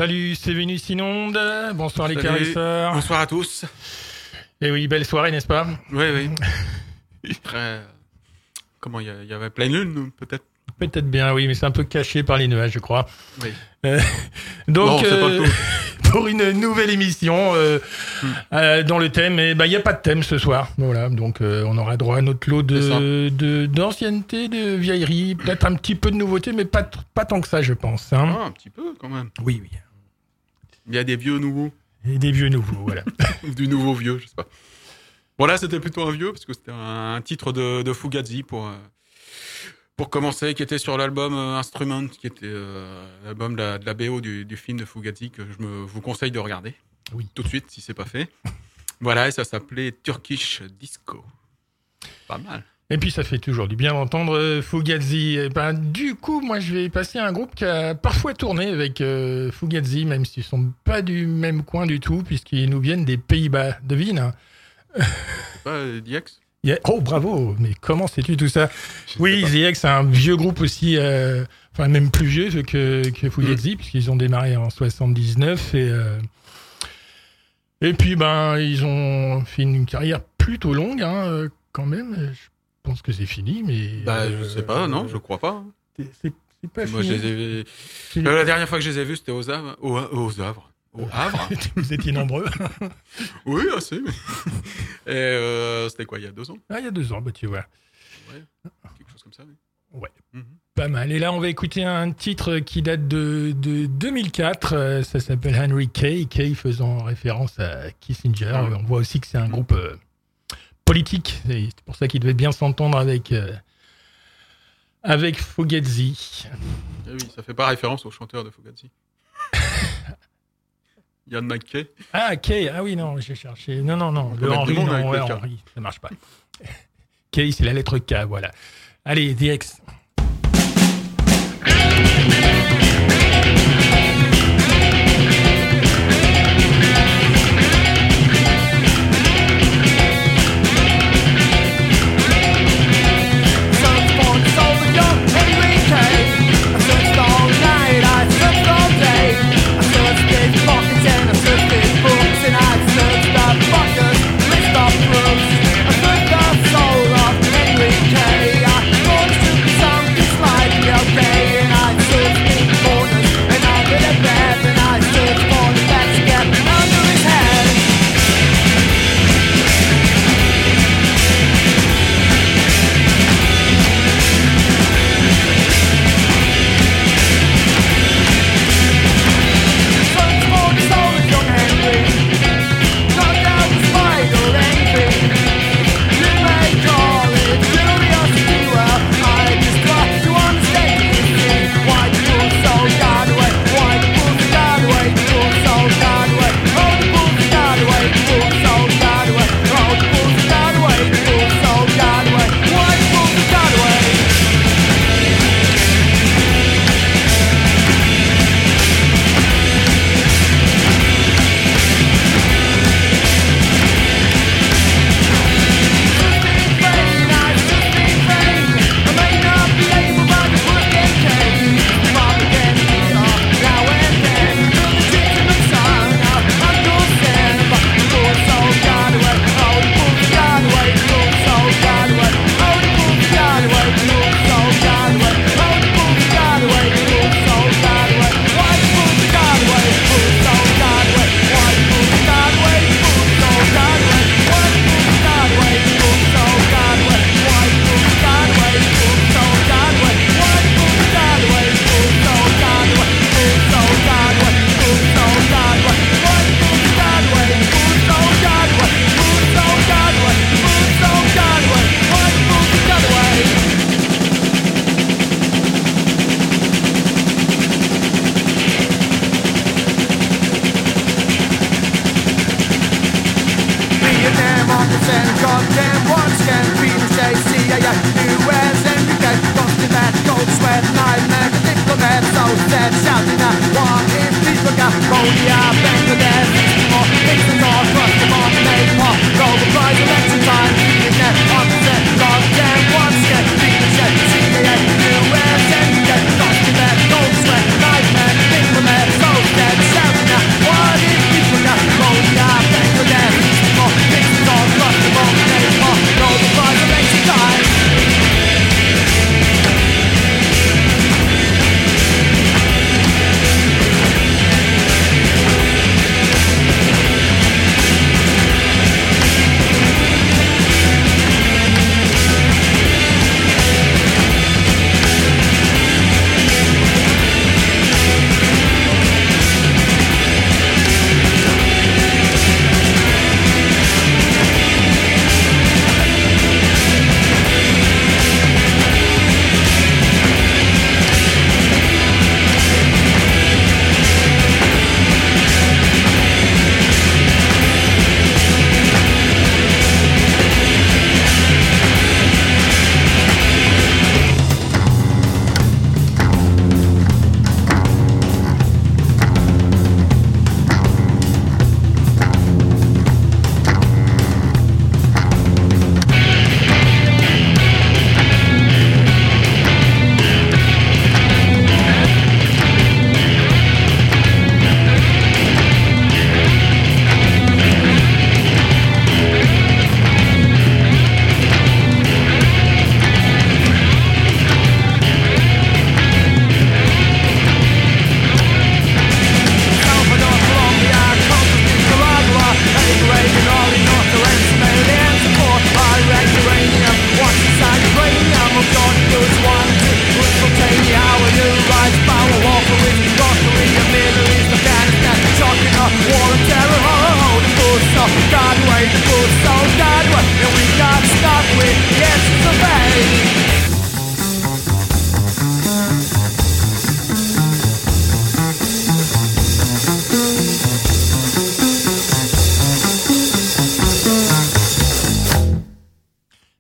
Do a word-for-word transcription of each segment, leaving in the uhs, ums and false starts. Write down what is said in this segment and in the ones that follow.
Salut, c'est Vénus Inonde. Bonsoir les Salut. caresseurs. Bonsoir à tous. Et oui, belle soirée, n'est-ce pas? Oui, oui. Très... Comment, il y, y avait pleine lune, peut-être? Peut-être bien, oui, mais c'est un peu caché par les nuages, je crois. Oui. Euh, donc, non, c'est pas euh, le tout. pour une nouvelle émission, euh, hmm. euh, dont le thème, il bah, n'y a pas de thème ce soir. Voilà, donc euh, on aura droit à notre lot de, de, d'ancienneté, de vieillerie, peut-être un petit peu de nouveauté, mais pas, pas tant que ça, je pense. Hein. Ah, un petit peu, quand même. Oui, oui. Il y a des vieux nouveaux. Et des vieux nouveaux, voilà. Du nouveau vieux, je sais pas. Bon, là, c'était plutôt un vieux, parce que c'était un titre de, de Fugazi pour... Euh, Pour commencer, qui était sur l'album euh, Instrument, qui était euh, l'album de la, de la B O du, du film de Fugazi, que je me, vous conseille de regarder. Oui. Tout de suite, si c'est pas fait. Voilà, et ça s'appelait Turkish Disco. Pas mal. Et puis ça fait toujours du bien d'entendre euh, Fugazi. Et ben, du coup, moi je vais passer à un groupe qui a parfois tourné avec euh, Fugazi, même s'ils sont pas du même coin du tout, puisqu'ils nous viennent des Pays-Bas. Devine, hein. C'est pas euh, D X? Yeah. Oh bravo, mais comment sais-tu tout ça? Oui, The X, c'est un vieux groupe aussi, euh, enfin même plus vieux que, que Fugazi, mmh. puisqu'ils ont démarré en soixante-dix-neuf et euh, et puis ben ils ont fait une carrière plutôt longue, hein, quand même. Je pense que c'est fini, mais bah euh, je sais pas, non, je crois pas. C'est, c'est, c'est pas Moi, fini. je les ai... c'est... La dernière fois que je les ai vus, c'était aux Havres. Aux, aux Havres. Au Havre. Vous étiez nombreux. Oui, assez. Et euh, c'était quoi, il y a deux ans? Ah, il y a deux ans, bah tu vois. Ouais, quelque chose comme ça, oui. Ouais, mm-hmm. Pas mal. Et là, on va écouter un titre qui date de, de deux mille quatre. Ça s'appelle Henry Kay. Kay faisant référence à Kissinger. Ouais. On voit aussi que c'est un groupe euh, politique. Et c'est pour ça qu'il devait bien s'entendre avec, euh, avec Fugazi. Eh oui, ça fait pas référence au chanteur de Fugazi. Yann McKay. Ah, Kay, ah oui, non, j'ai cherché. Non, non, non, le Henry, non, ouais, Henry, ça marche pas. Kay, c'est la lettre K, voilà. Allez, D X. That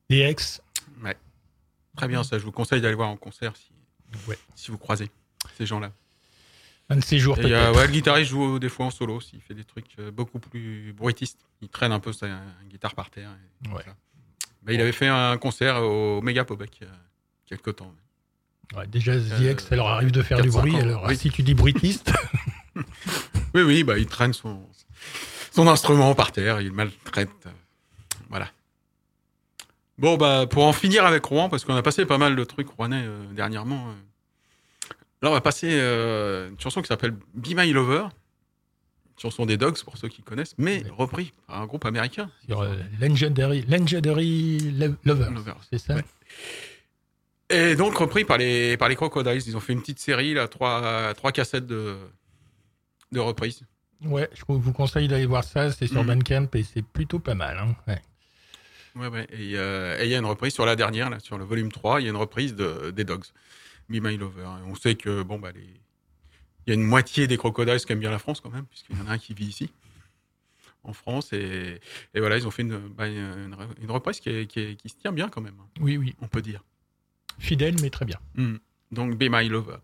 D X. Ouais. Très bien, ça. Je vous conseille d'aller voir en concert si, ouais. si vous croisez ces gens-là. Un de ces jours, et peut-être. Euh, ouais, le guitariste joue des fois en solo aussi. Il fait des trucs beaucoup plus bruitistes. Il traîne un peu sa guitare par terre. Et ouais. bah, il avait fait un concert au Megapobek il y a quelques temps. Ouais, déjà, The X, euh, ça leur arrive de faire du bruit. Ans, alors, oui. si tu dis bruitiste. oui, oui, bah, il traîne son, son instrument par terre. Il maltraite. Euh, voilà. Bon, bah, pour en finir avec Rouen, parce qu'on a passé pas mal de trucs rouennais euh, dernièrement. Euh, là, on va passer euh, une chanson qui s'appelle Be My Lover. Une chanson des Dogs, pour ceux qui connaissent, mais ouais. repris par un groupe américain. Sur euh, Legendary, Legendary Lover, Lover, c'est ça ouais. Et donc repris par les, par les Crocodiles. Ils ont fait une petite série, là, trois, trois cassettes de, de reprises. Ouais, je vous conseille d'aller voir ça. C'est sur mmh. Bandcamp et c'est plutôt pas mal. Hein. Ouais. Ouais, ouais. Et il euh, y a une reprise sur la dernière, là, sur le volume trois, il y a une reprise de, des Dogs, Be My Lover. Et on sait que, bon, bah, les... il y a une moitié des Crocodiles qui aiment bien la France quand même, puisqu'il y en a un qui vit ici, en France. Et, et voilà, ils ont fait une, bah, une, une reprise qui, est, qui, est, qui se tient bien quand même. Oui, oui. On peut dire. Fidèle, mais très bien. Mmh. Donc, Be My Lover.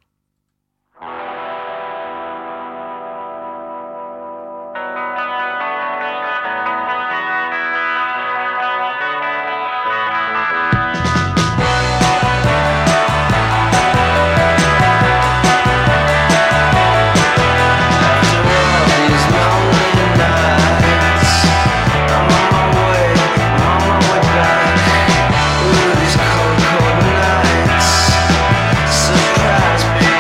Surprise me.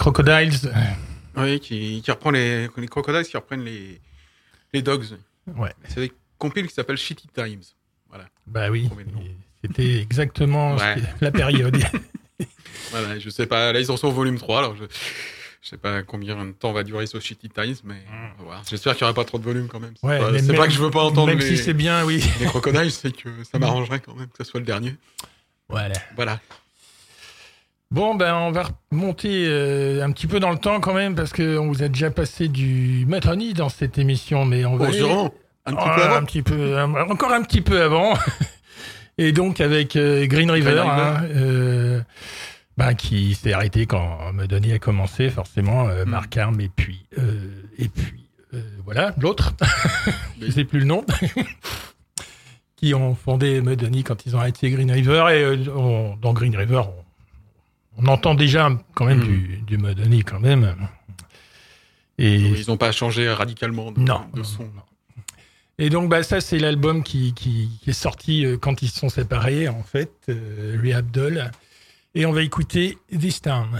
Crocodiles. Oui, qui, qui reprend les, les Crocodiles qui reprennent les, les Dogs. Ouais. C'est avec compile qui s'appelle Shitty Times. Voilà. Bah oui, c'était exactement ouais. la période. Voilà, je sais pas, là ils en sont au volume trois, alors je, je sais pas combien de temps va durer ce Shitty Times, mais mm. voilà. J'espère qu'il n'y aura pas trop de volume quand même. C'est, ouais, pas, même, c'est pas que je veux pas entendre même les, si c'est bien, oui. les Crocodiles, c'est que ça m'arrangerait quand même que ce soit le dernier. Voilà. Voilà. Bon, ben on va remonter euh, un petit peu dans le temps quand même, parce qu'on vous a déjà passé du Matroni dans cette émission, mais on va... Oh, aller... sûrement. Un petit oh, peu avant. Un petit peu, encore un petit peu avant. Et donc avec euh, Green River, Green River. Hein, euh, bah, qui s'est arrêté quand Mudhoney a commencé, forcément, euh, mm. Mark Arm, et puis, euh, et puis euh, voilà, l'autre, je ne sais plus le nom, qui ont fondé Mudhoney quand ils ont arrêté Green River. Et euh, on, dans Green River, on, on entend déjà quand même mm. du, du Mudhoney quand même. Et ils n'ont pas changé radicalement de, non, de son. Non, non. Et donc, bah, ça, c'est l'album qui, qui, qui est sorti euh, quand ils se sont séparés, en fait, euh, Rehab Doll. Et on va écouter This Town.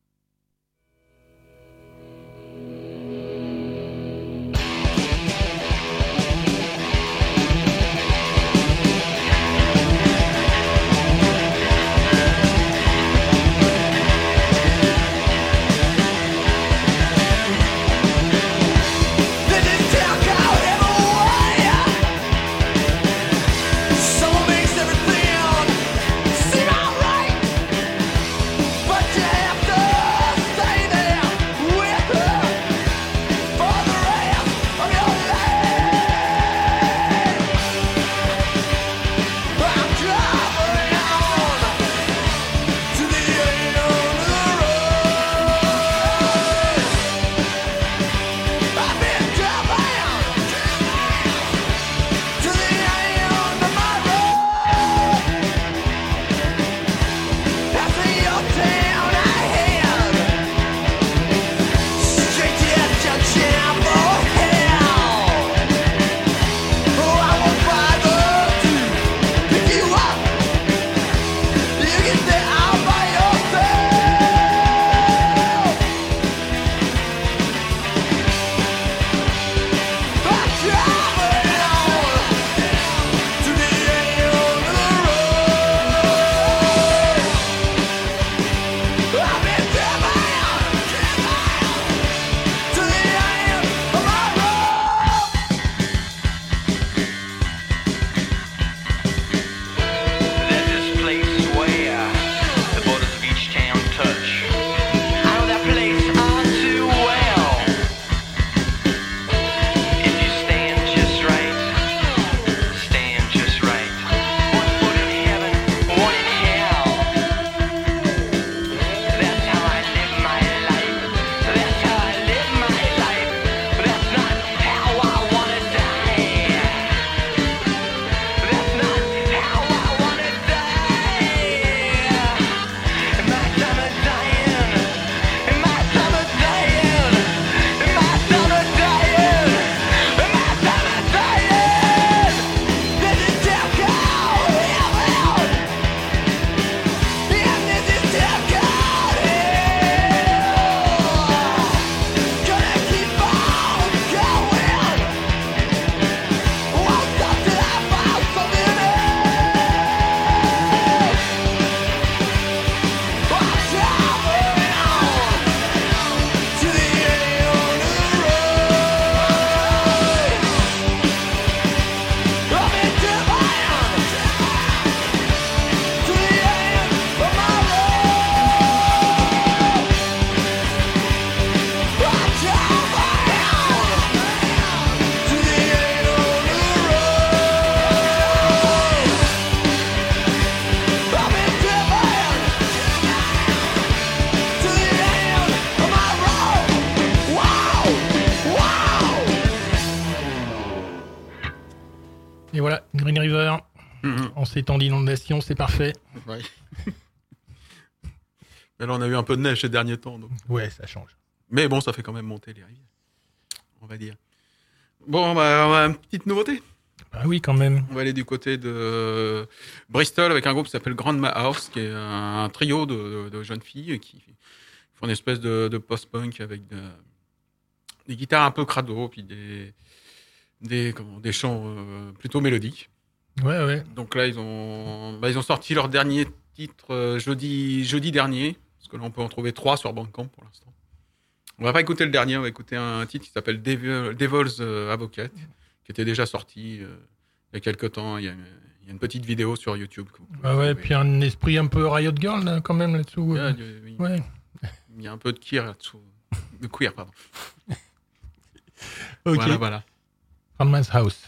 Et voilà, Green River, mmh. en ces temps d'inondation, c'est parfait. Ouais. Mais là, on a eu un peu de neige ces derniers temps. Donc. Ouais, ça change. Mais bon, ça fait quand même monter les rivières, on va dire. Bon, bah, on a une petite nouveauté. Ah oui, quand même. On va aller du côté de Bristol avec un groupe qui s'appelle Grandma House, qui est un trio de, de, de jeunes filles qui une espèce de, de post-punk avec de, des guitares un peu crado, puis des, des, comment, des chants euh, plutôt mélodiques. Ouais, ouais. Donc là, ils ont, bah, ils ont sorti leur dernier titre euh, jeudi, jeudi dernier, parce que là, on peut en trouver trois sur Bandcamp pour l'instant. On va pas écouter le dernier, on va écouter un titre qui s'appelle Devil, Devil's Advocate, qui était déjà sorti euh, il y a quelques temps. Il y a, il y a une petite vidéo sur YouTube. Ah ouais, puis un esprit un peu Riot Girl là, quand même là-dessous. Il y a, il, ouais. il y a un peu de queer là-dessous. De queer, pardon. Ok. Voilà, voilà. Front House.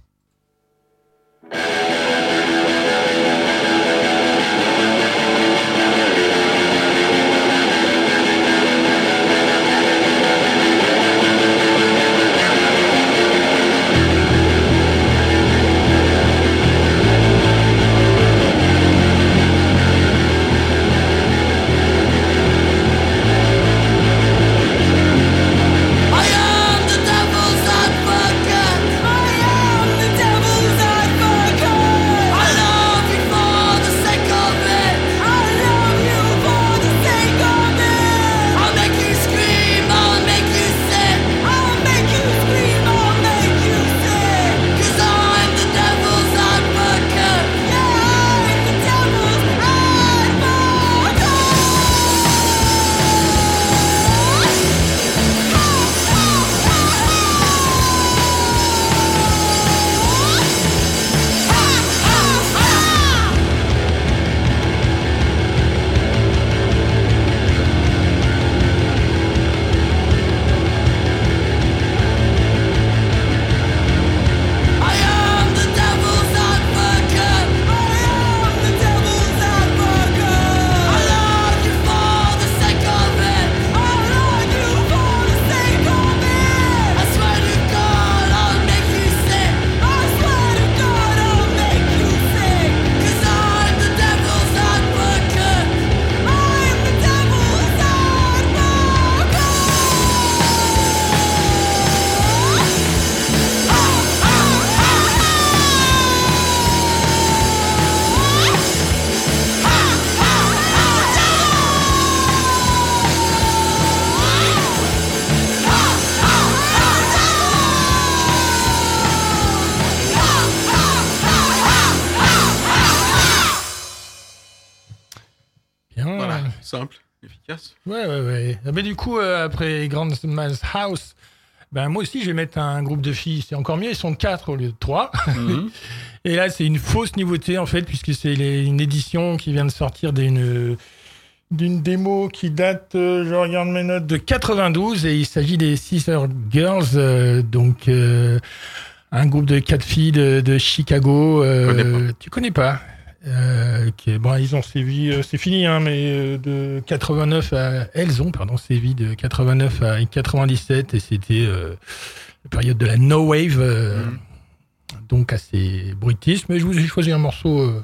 Simple, efficace. Ouais, ouais, ouais. Mais du coup, euh, après Grandma's House, ben moi aussi, je vais mettre un groupe de filles. C'est encore mieux, ils sont quatre au lieu de trois. Mm-hmm. Et là, c'est une fausse nouveauté, en fait, puisque c'est les, une édition qui vient de sortir d'une, d'une démo qui date, euh, je regarde mes notes, de quatre-vingt-douze. Et il s'agit des Sister Girls, euh, donc euh, un groupe de quatre filles de, de Chicago. Euh, connais tu connais pas Euh, qui, bon, ils ont sévi, euh, c'est fini, hein, mais euh, de quatre-vingt-neuf à, elles ont, pardon, sévi de quatre-vingt-neuf à quatre-vingt-dix-sept, et c'était euh, la période de la No Wave, euh, mm. donc assez brutiste, mais je vous ai choisi un morceau euh,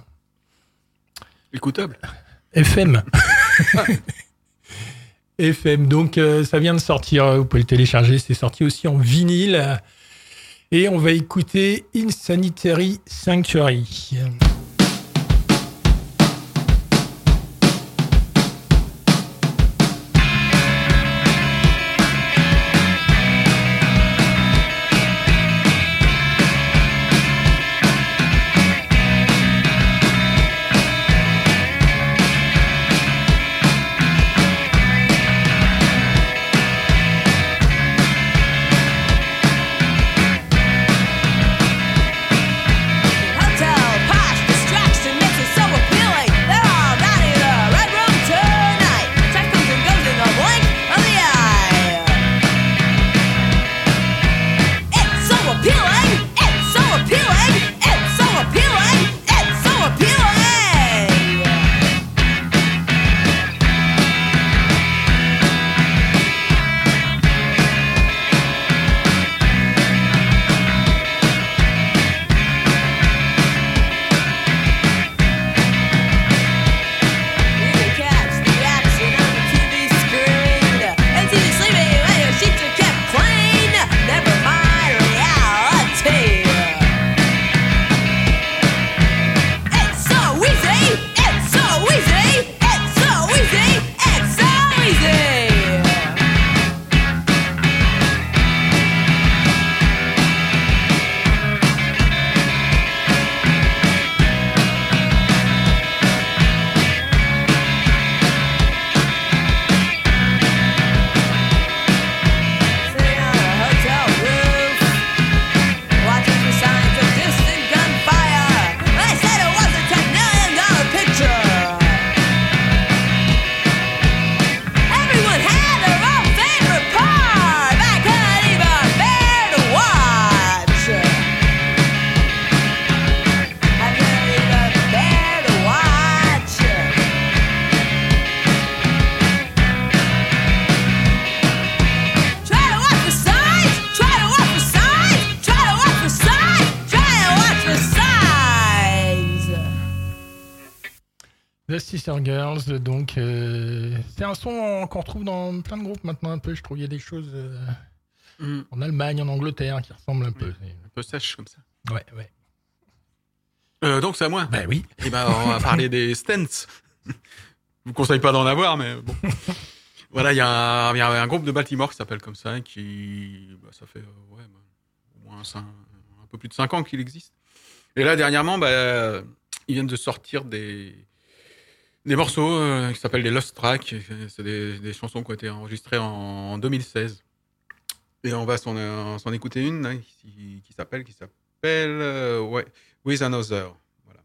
écoutable. F M. F M, donc euh, ça vient de sortir, vous pouvez le télécharger, c'est sorti aussi en vinyle, et on va écouter Insanitary Sanctuary. Hotel past the The Sister Girls, donc euh, c'est un son qu'on retrouve dans plein de groupes maintenant un peu. Je trouve il y a des choses euh, mm. en Allemagne, en Angleterre qui ressemblent un peu. Oui, un peu sèche comme ça. Ouais, ouais. Euh, donc c'est à moi. Ben oui. Et ben on va parler des Stents. Je vous conseille pas d'en avoir, mais bon. Voilà, il y, y a un groupe de Baltimore qui s'appelle comme ça, qui bah, ça fait euh, ouais, bah, au moins cinq, un peu plus de cinq ans qu'il existe. Et là dernièrement, bah, ils viennent de sortir des Des morceaux euh, qui s'appellent des Lost Tracks. C'est des, des chansons qui ont été enregistrées en, en deux mille seize. Et on va s'en, euh, s'en écouter une hein, qui, qui s'appelle, qui s'appelle euh, ouais, With Another. Voilà.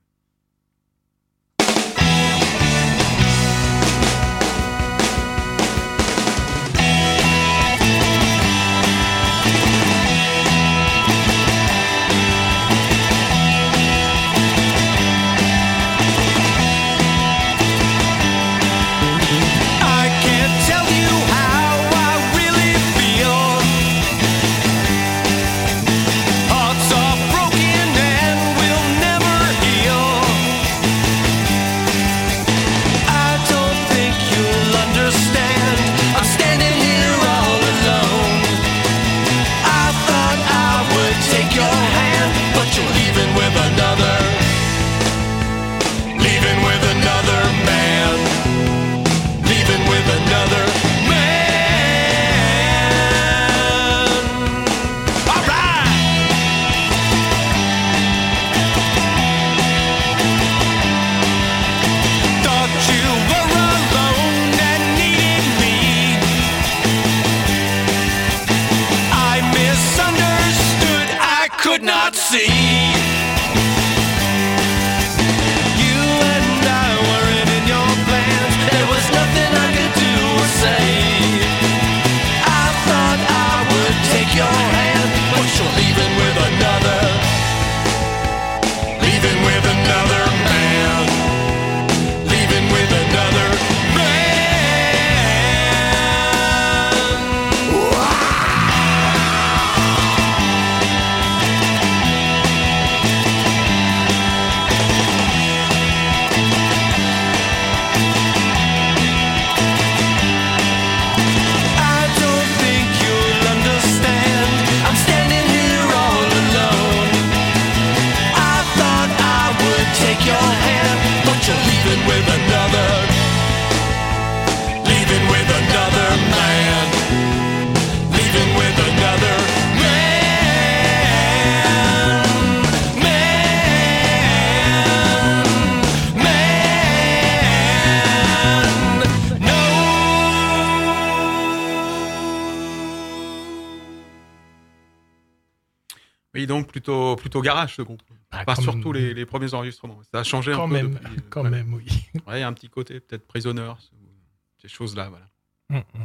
Oui, donc plutôt, plutôt garage ce groupe. Ah, pas surtout même... les, les premiers enregistrements. Ça a changé quand un même, peu. Depuis, quand ouais. même, oui. Ouais, il y a un petit côté peut-être Prisoners, ces choses-là, voilà. Mm-hmm.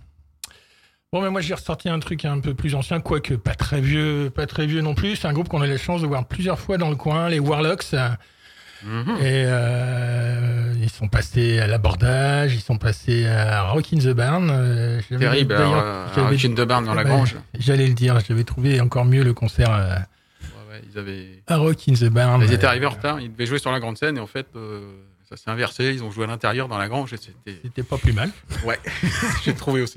Bon, mais moi j'ai ressorti un truc un peu plus ancien, quoique pas très vieux, pas très vieux non plus. C'est un groupe qu'on a la chance de voir plusieurs fois dans le coin, les Warlocks. Mm-hmm. Et euh, ils sont passés à l'abordage, ils sont passés à Rock in the Barn. Euh, Terrible, euh, Rock in the Barn dans la grange. J'allais le dire, j'avais trouvé encore mieux le concert euh, ouais, ouais, ils avaient... à Rock in the Barn. Ils étaient arrivés en retard, ils devaient jouer sur la grande scène et en fait euh, ça s'est inversé, ils ont joué à l'intérieur dans la grange et c'était... C'était pas plus mal. Ouais, j'ai trouvé aussi.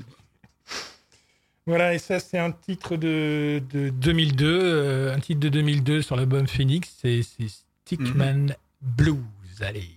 Voilà, et ça c'est un titre de, de deux mille deux, euh, un titre de deux mille deux sur l'album Phoenix, c'est, c'est Stickman mm-hmm. Blues. Allez.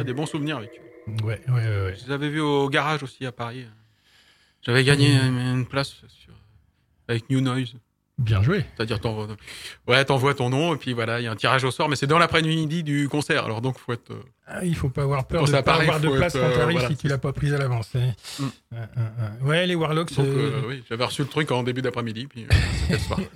a des bons souvenirs avec eux. Ouais, ouais, ouais. ouais. Je les avais vus au garage aussi à Paris. J'avais gagné mmh. une place sur... avec New Noise. Bien joué. C'est-à-dire, t'envoies... ouais, t'envoies ton nom et puis voilà, il y a un tirage au sort, mais c'est dans l'après-midi du concert. Alors donc, faut être. Euh... Ah, il faut pas avoir peur de ne pas avoir de place être, quand t'arrives euh, voilà. si tu l'as pas prise à l'avance. Hein. Mm. Ah, ah, ah. Ouais, les Warlocks. Donc, euh... Euh, oui, j'avais reçu le truc en début d'après-midi, puis euh, c'était le soir.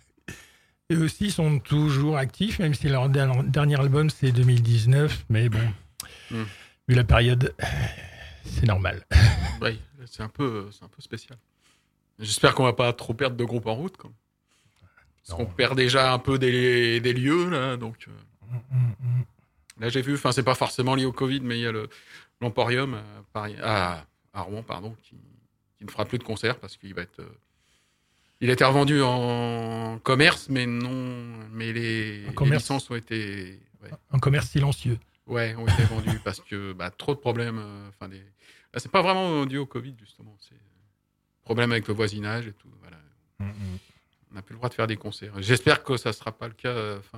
Eux aussi sont toujours actifs, même si leur dernier album c'est deux mille dix-neuf, mais bon, mm. vu la période, c'est normal. Oui, c'est un peu, c'est un peu spécial. J'espère qu'on va pas trop perdre de groupes en route, quoi. Parce non. qu'on perd déjà un peu des, des lieux, là, donc... Euh... Mm, mm. Là, j'ai vu, enfin, c'est pas forcément lié au Covid, mais il y a le, l'Emporium à, Paris, à, à Rouen, pardon, qui, qui ne fera plus de concert parce qu'il va être... Euh... Il a été revendu en commerce, mais non... Mais les, les licences ont été... Ouais. En commerce silencieux. Ouais, ont été vendus parce que bah, trop de problèmes... Enfin, euh, des... Là, c'est pas vraiment dû au Covid, justement. C'est problème avec le voisinage et tout, voilà. Mm-hmm. On n'a plus le droit de faire des concerts. J'espère que ça ne sera pas le cas. Enfin,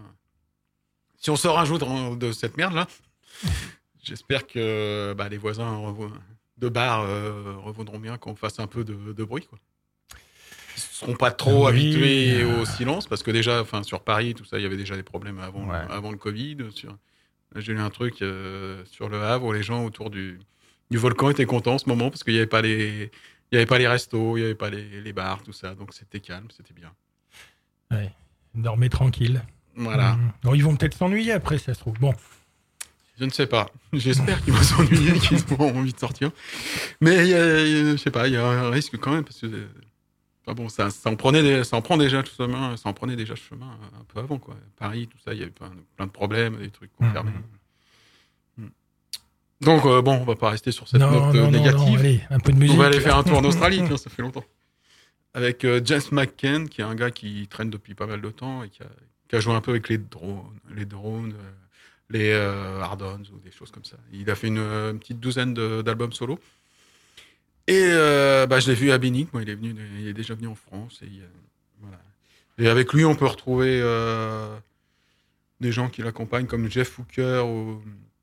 si on sort un jour de, de cette merde-là, j'espère que bah, les voisins de bar euh, reviendront bien qu'on fasse un peu de, de bruit, quoi. Ils ne seront pas trop oui. habitués au silence, parce que déjà, enfin, sur Paris, tout ça, il y avait déjà des problèmes avant, ouais. avant le Covid. Sur... Là, j'ai lu un truc euh, sur le Havre où les gens autour du, du volcan étaient contents en ce moment, parce qu'il n'y avait pas les... Il n'y avait pas les restos, il n'y avait pas les, les bars, tout ça. Donc, c'était calme, c'était bien. Ouais, dormez tranquille. Voilà. Mmh. Alors, ils vont peut-être s'ennuyer après, ça se trouve. Bon. Je ne sais pas. J'espère qu'ils vont s'ennuyer, qu'ils auront envie de sortir. Mais, je ne sais pas, il y a un risque quand même, parce que... Enfin bon, ça, ça, en prenait des, ça en prend déjà tout chemin, ça en prenait déjà chemin un peu avant, quoi. Paris, tout ça, il y avait plein, plein de problèmes, des trucs confirmés. Mmh. Mmh. Donc, euh, bon, on va pas rester sur cette non, note non, négative. Non, allez, un peu de musique. On va aller faire un tour en Australie, tiens, ça fait longtemps. Avec euh, James McCann, qui est un gars qui traîne depuis pas mal de temps et qui a, qui a joué un peu avec les drones, les, drones, euh, les euh, Hardons ou des choses comme ça. Il a fait une, une petite douzaine de, d'albums solo. Et euh, bah, je l'ai vu à Binic, moi, il est, venu, il est déjà venu en France. Et, euh, voilà. Et avec lui, on peut retrouver euh, des gens qui l'accompagnent, comme Jeff Hooker ou...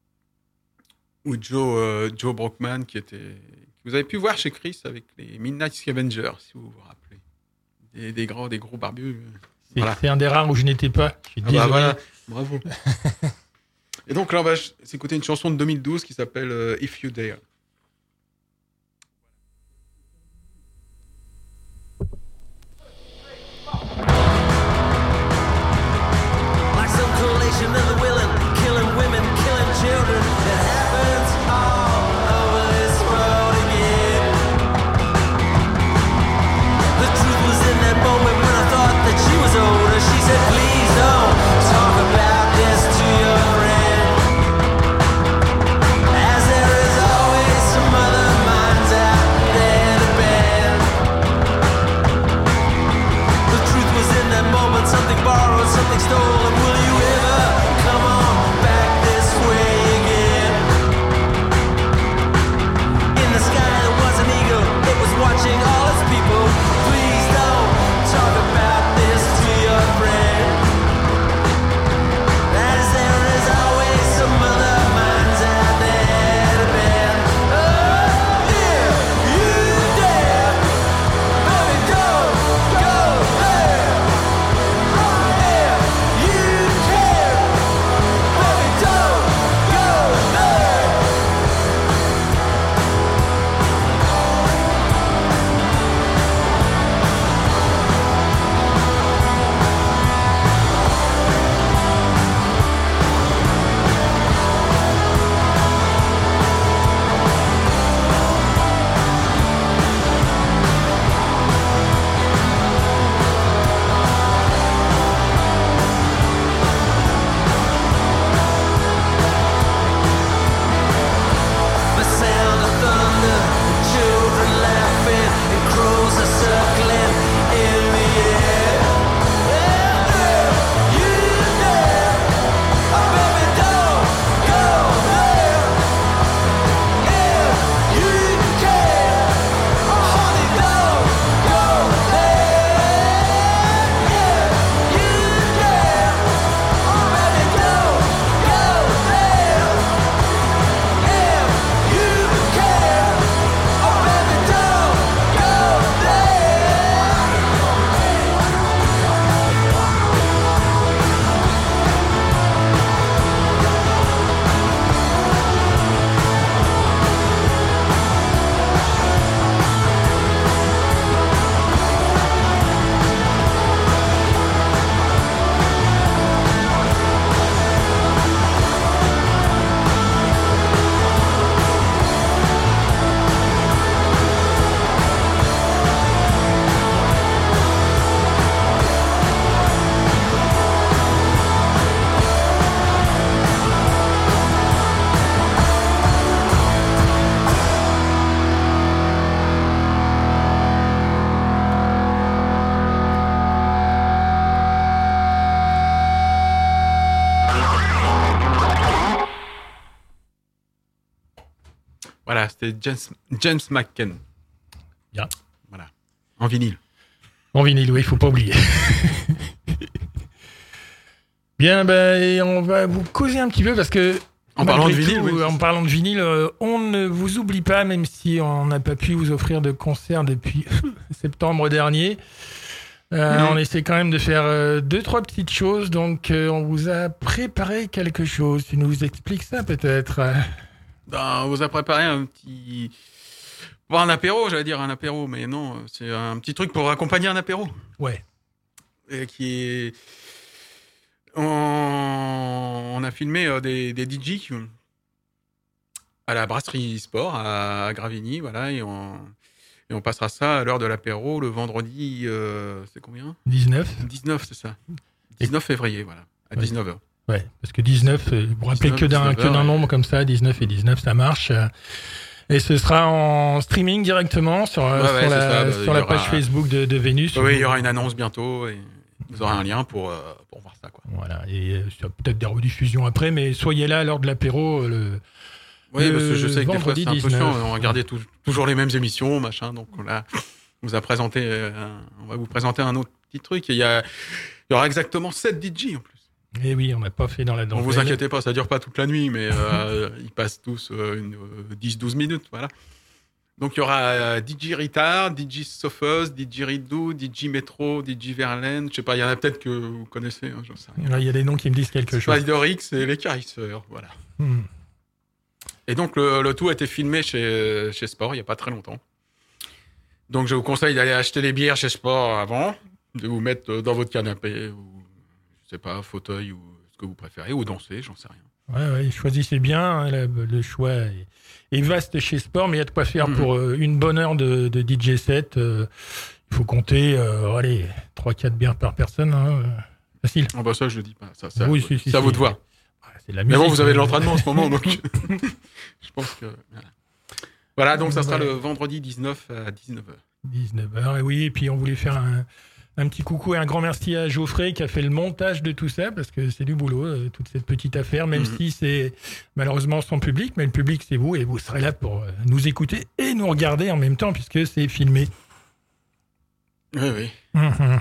ou Joe, euh, Joe Brockman, qui était, que vous avez pu voir chez Chris avec les Midnight Scavengers, si vous vous rappelez. Des, des, grands, des gros barbus. C'est, voilà. C'est un des rares où je n'étais pas. Je suis ah bah voilà. Bravo. Et donc là, on va s'écouter une chanson de deux mille douze qui s'appelle euh, If You Dare. Like some collation of the willing, killing women, killing children. It happens all over this world again. The truth was in that moment when I thought that she was older. She said, please don't talk about this to your friend, as there is always Voilà, c'était James, James McCann. Bien. Voilà. En vinyle. En vinyle, oui, il ne faut pas oublier. Bien, ben, et on va vous causer un petit peu parce que. En parlant de vinyle, tout, oui, en parlant de vinyle, euh, on ne vous oublie pas, même si on n'a pas pu vous offrir de concert depuis septembre dernier. Euh, mmh. On essaie quand même de faire euh, deux, trois petites choses. Donc, euh, on vous a préparé quelque chose. Tu nous expliques ça, peut-être? Ben, on vous a préparé un petit... Pas un apéro, j'allais dire un apéro, mais non, c'est un petit truc pour accompagner un apéro. Ouais. Et qui est... On, on a filmé euh, des, des D J qui... à la brasserie Sport, à, à Gravigny, voilà, et on... Et on passera ça à l'heure de l'apéro le vendredi, euh, c'est combien ? dix-neuf. dix-neuf, c'est ça. dix-neuf février, voilà, à ouais. dix-neuf heures. Ouais, parce que dix-neuf, vous vous rappelez que d'un, que d'un ouais. nombre comme ça, dix-neuf et dix-neuf, ça marche. Et ce sera en streaming directement sur, ouais, sur, ouais, la, bah, sur la page Facebook de, de Vénus. Oui, il y aura une annonce bientôt et vous aurez un lien pour, euh, pour voir ça, quoi. Voilà, et euh, il y a peut-être des rediffusions après, mais soyez là à l'heure de l'apéro. Le... Oui, parce que je sais que des fois c'est un peu chiant, on regardait tout, toujours les mêmes émissions, machin, donc là, on vous a présenté, euh, on va vous présenter un autre petit truc. Et il y, a, il y aura exactement sept D J en plus. Et oui, on n'a pas fait dans la dentelle. Ne vous inquiétez pas, ça dure pas toute la nuit, mais euh, ils passent tous euh, une, euh, dix douze minutes, voilà. Donc il y aura euh, D J Ritard, D J Sophos, D J Ridou, D J Metro, D J Verlaine, je sais pas, il y en a peut-être que vous connaissez, hein, j'en sais rien. Il y a des noms qui me disent quelque chose. Spider-X et les Carisseurs, voilà. Hmm. Et donc, le, le tout a été filmé chez, chez Sport il n'y a pas très longtemps. Donc, je vous conseille d'aller acheter les bières chez Sport avant, de vous mettre dans votre canapé, ou, je sais pas, fauteuil, ou ce que vous préférez, ou danser, j'en sais rien. Ouais, ouais, choisissez bien, hein, le, le choix est, est vaste chez Sport, mais il y a de quoi faire mmh. pour euh, une bonne heure de, de D J set. Euh, il faut compter, euh, allez, trois quatre bières par personne, hein, facile. Ah bah ça, je le dis pas, ça, ça, oui, ça, si, si, ça si, vous de voir. C'est de la musique, mais bon, vous avez de l'entraînement en ce moment, donc je pense que... Voilà, voilà donc ça sera ouais. le vendredi dix-neuf à dix-neuf heures. dix-neuf heures, et oui, et puis on voulait faire un, un petit coucou et un grand merci à Geoffrey qui a fait le montage de tout ça, parce que c'est du boulot, euh, toute cette petite affaire, même mmh. si c'est malheureusement son public, mais le public c'est vous, et vous serez là pour nous écouter et nous regarder en même temps, puisque c'est filmé. Oui, oui. Mmh.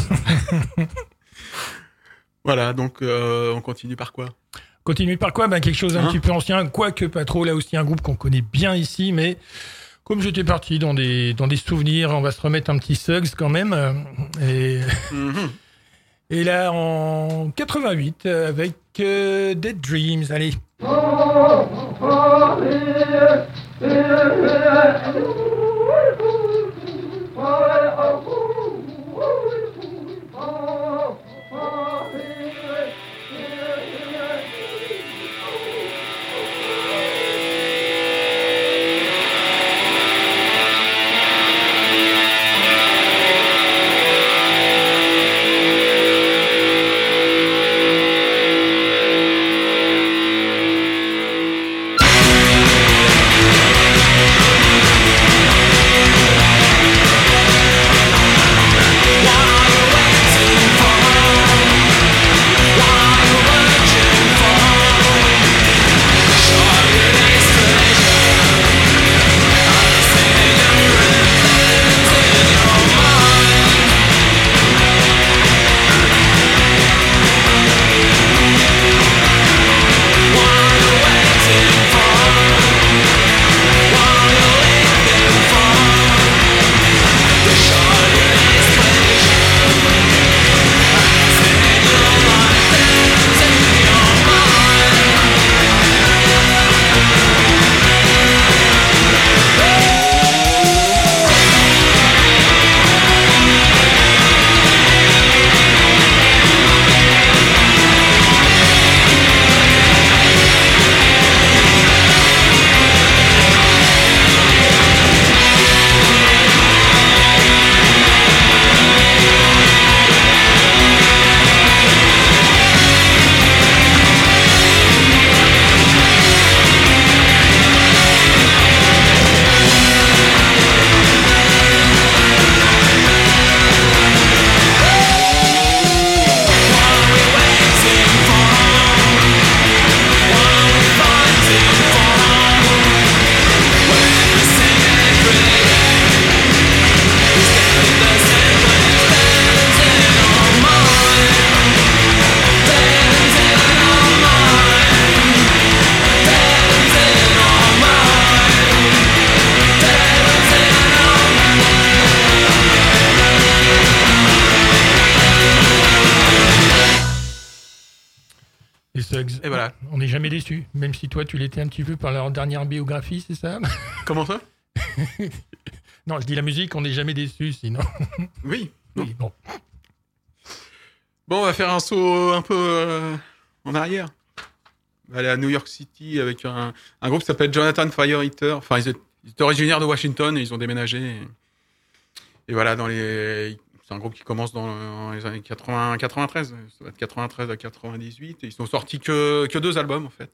Voilà, donc euh, on continue par quoi ? Continue par quoi ? Ben, quelque chose un hein petit peu ancien, quoique pas trop. Là aussi, un groupe qu'on connaît bien ici, mais comme j'étais parti dans des, dans des souvenirs, on va se remettre un petit Suggs quand même. Et, mm-hmm. et là, en quatre-vingt-huit, avec euh, Dead Dreams. Allez. ça. On n'est jamais déçu. Même si toi, tu l'étais un petit peu par leur dernière biographie, c'est ça? Comment ça? Non, je dis la musique, on n'est jamais déçu, sinon. Oui. Oui, bon. Bon, on va faire un saut un peu euh, en arrière. On va aller à New York City avec un, un groupe qui s'appelle Jonathan Fire Eater. Enfin, ils étaient, ils étaient originaires de Washington et ils ont déménagé. Et, et voilà, dans les, c'est un groupe qui commence dans, dans les années quatre-vingts, quatre-vingt-treize. Ça va être quatre-vingt-treize à quatre-vingt-dix-huit. Et ils sont sortis que, que deux albums, en fait.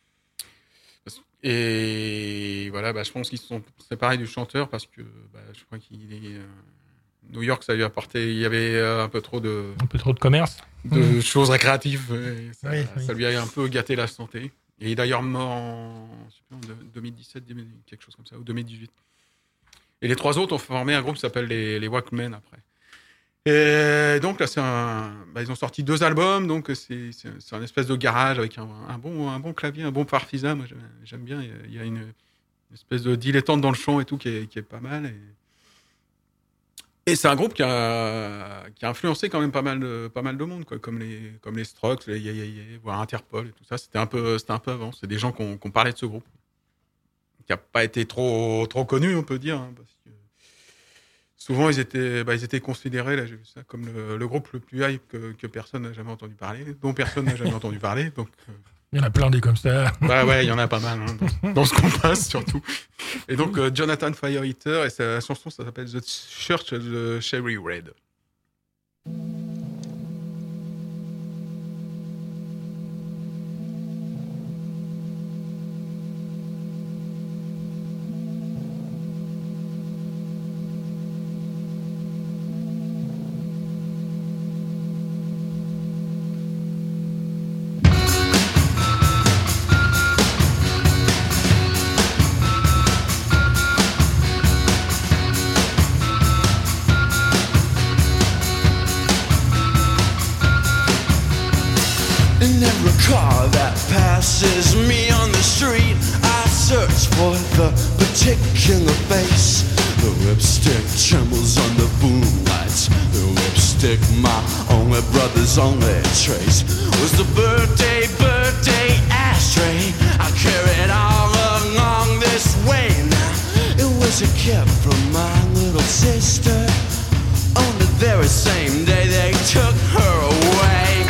Et voilà, bah, je pense qu'ils se sont séparés du chanteur parce que bah, je crois qu'il est. Euh, New York, ça lui a apporté. Il y avait euh, un peu trop de. Un peu trop de commerce. De mmh. choses récréatives. Et ça, oui, ça oui. lui a un peu gâté la santé. Et il est d'ailleurs mort en, je sais pas, en deux mille dix-sept, quelque chose comme ça, ou deux mille dix-huit. Et les trois autres ont formé un groupe qui s'appelle les, les Walkmen après. Et donc là, c'est un, bah, ils ont sorti deux albums, donc c'est, c'est, c'est un espèce de garage avec un, un, bon, un bon clavier, un bon parfisa. Moi, j'aime, j'aime bien. Il y, a, il y a une, une espèce de dilettante dans le chant et tout qui est, qui est pas mal. Et, et c'est un groupe qui a, qui a influencé quand même pas mal de, pas mal de monde, quoi, comme les, comme les Strokes, les Yeah Yeah Yeah, voire Interpol et tout ça. C'était un peu, c'était un peu avant. C'est des gens qui ont, qui ont parlé de ce groupe, qui a pas été trop, trop connu, on peut dire, hein, parce que souvent, ils étaient, bah, ils étaient considérés, là, j'ai vu ça, comme le, le groupe le plus hype que, que personne n'a jamais entendu parler, dont personne n'a jamais entendu parler. Donc, euh... il y en a plein des comme ça. Bah ouais, il y en a pas mal, hein, dans, dans ce qu'on passe, surtout. Et donc, euh, Jonathan Fire Eater, et sa chanson, ça s'appelle The Church of the Cherry Red. Car that passes me on the street, I search for the particular face. The lipstick trembles on the boom lights. The lipstick, my only brother's only trace, was the birthday, birthday ashtray I carried all along this way now. It was a gift from my little sister. On the very same day they took her away.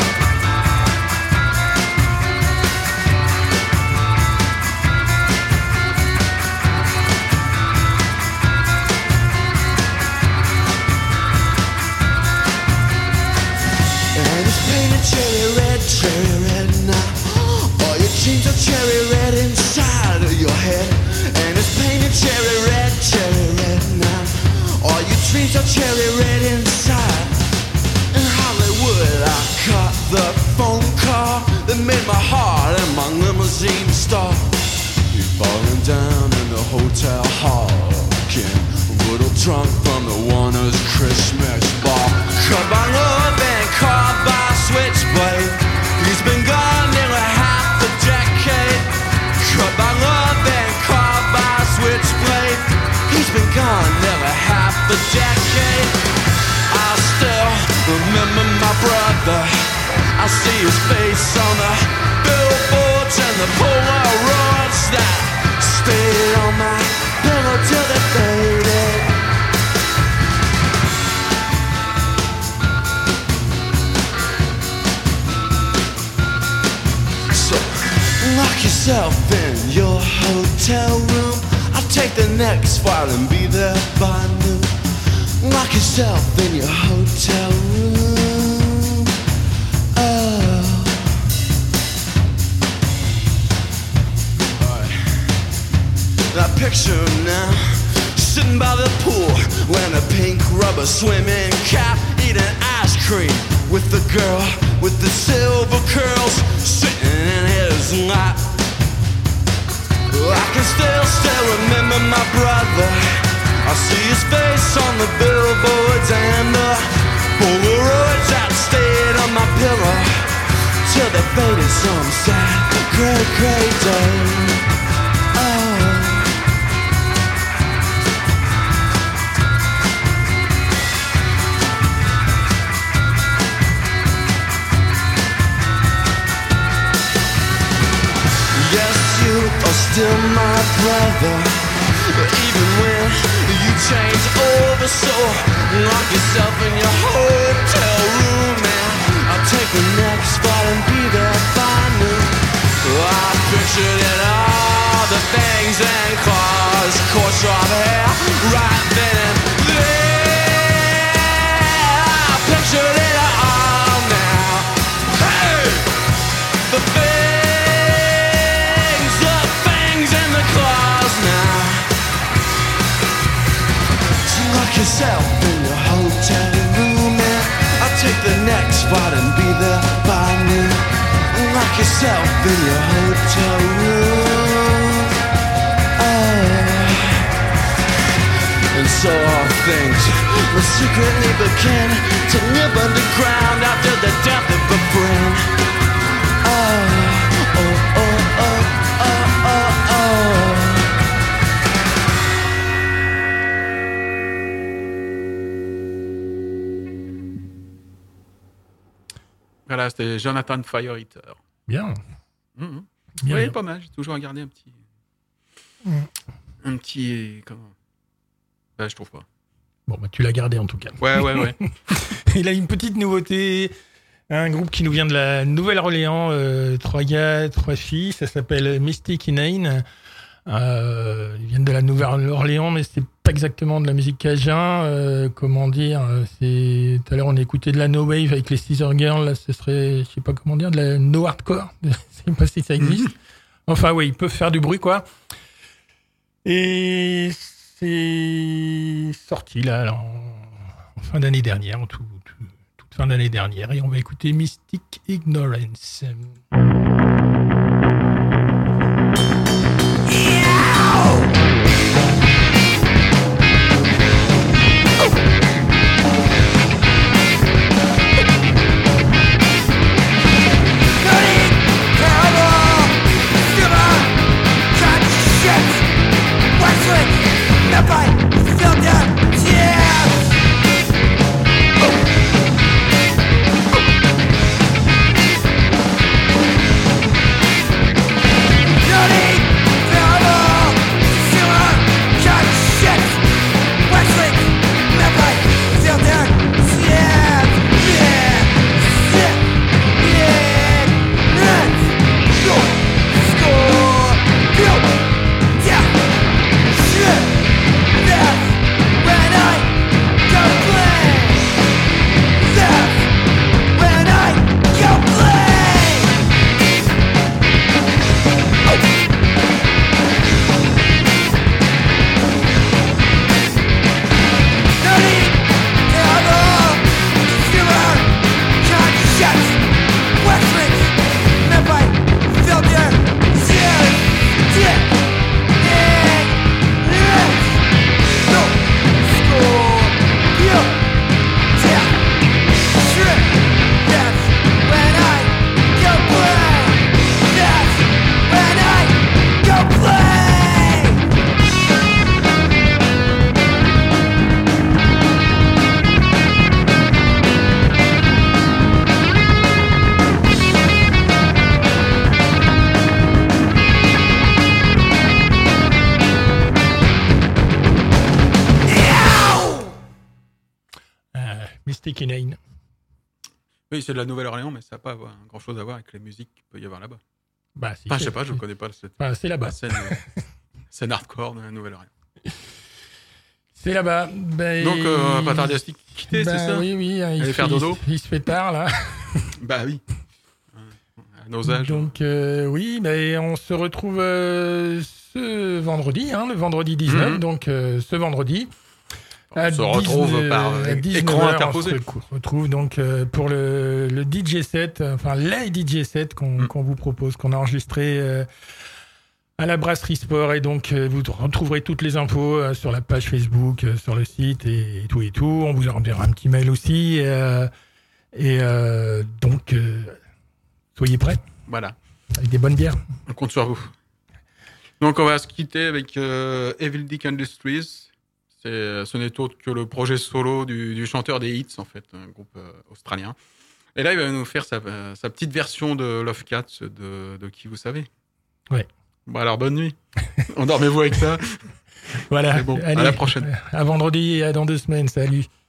Cherry red, cherry red now. All your jeans are cherry red inside of your head. And it's painted cherry red, cherry red now. All your dreams are cherry red inside. In Hollywood I caught the phone call that made my heart and my limousine stop. You're falling down in the hotel hall again, a little drunk from the Warner's Christmas ball. Cut by love and caught by switchblade. He's been gone nearly half a decade. Cut by love and caught by switchblade. He's been gone nearly half a decade. I still remember my brother. I see his face on the billboards and the Polaroids that stayed on my pillow till they faded. Lock yourself in your hotel room. I'll take the next flight and be there by noon. Lock yourself in your hotel room. Oh. Alright. That picture now, sitting by the pool, wearing a pink rubber swimming cap, eating ice cream with the girl with the silver curls sitting in his lap. I can still, still remember my brother. I see his face on the billboards and the Polaroids that stayed on my pillow till they faded some sad, gray, gray day. Oh. still my brother. Even when you change over, so lock yourself in your hotel room and I'll take the next spot and be there by noon. I pictured it all, the things and cars, coarse drop hair, right then and there. I pictured it all now. Hey! The things, the things and the cars now. So lock yourself in your hotel room and I'll take the next spot and be there by noon. Lock yourself in your hotel room. Oh. And so all things will secretly begin to live underground after the death of a friend. Oh, oh, oh, oh, oh, oh, oh. Voilà, c'était Jonathan Fireeater. Bien. Mmh. Bien, Oui, bien. pas mal. J'ai toujours gardé un petit. Mmh. Un petit. Comment bah, je trouve pas. Bon, bah, tu l'as gardé en tout cas. Ouais, ouais, ouais. Il a une petite nouveauté. Un groupe qui nous vient de la Nouvelle-Orléans. Euh, trois gars, trois filles. Ça s'appelle Mystic Inane. Euh, ils viennent de la Nouvelle-Orléans, mais c'est pas exactement de la musique cajun. Euh, comment dire c'est... Tout à l'heure, on écoutait de la no wave avec les Scissor Girls. Là, ce serait, je sais pas comment dire, de la no hardcore. Je sais pas si ça existe. Enfin, oui, ils peuvent faire du bruit, quoi. Et c'est sorti là, là, en... en fin d'année dernière, en tout, tout, toute fin d'année dernière. Et on va écouter Mystic Ignorance. Mystic Inane. Oui, c'est de la Nouvelle-Orléans, mais ça n'a pas grand-chose à voir avec les musiques qu'il peut y avoir là-bas. Bah, si, Enfin, je c'est- sais pas, je ne connais pas cette Bah, c'est là-bas. la scène, euh, scène hardcore de la Nouvelle-Orléans. C'est là-bas. Bah, Donc, et- euh, on va pas tarder à se quitter, Bah, c'est ça Oui, oui. Il Aller se, faire fait, dodo il, se fait tard, là. Bah oui. À nos âges. Donc, euh, oui, bah, on se retrouve euh, ce vendredi, hein, le vendredi dix-neuf. Mhm. Donc, euh, ce vendredi. On se retrouve par à dix-neuf écran heures, interposé. On se recou- retrouve donc euh, pour le, le D J set, enfin les D J sets qu'on Mm. qu'on vous propose, qu'on a enregistré euh, à la Brasserie Sport. Et donc, euh, vous retrouverez toutes les infos euh, sur la page Facebook, euh, sur le site et, et tout et tout. On vous enverra un petit mail aussi. euh, et euh, donc, euh, soyez prêts Voilà. avec des bonnes bières. On compte sur vous. Donc, on va se quitter avec euh, Evil Dick Industries. C'est, ce n'est autre que le projet solo du, du chanteur des Hits, en fait, un groupe euh, australien. Et là, il va nous faire sa, euh, sa petite version de Love Cats de, de Qui vous savez. Ouais. Bon, alors, bonne nuit. Endormez-vous avec ça. Voilà. C'est bon. Allez, à la prochaine. À vendredi et à dans deux semaines. Salut.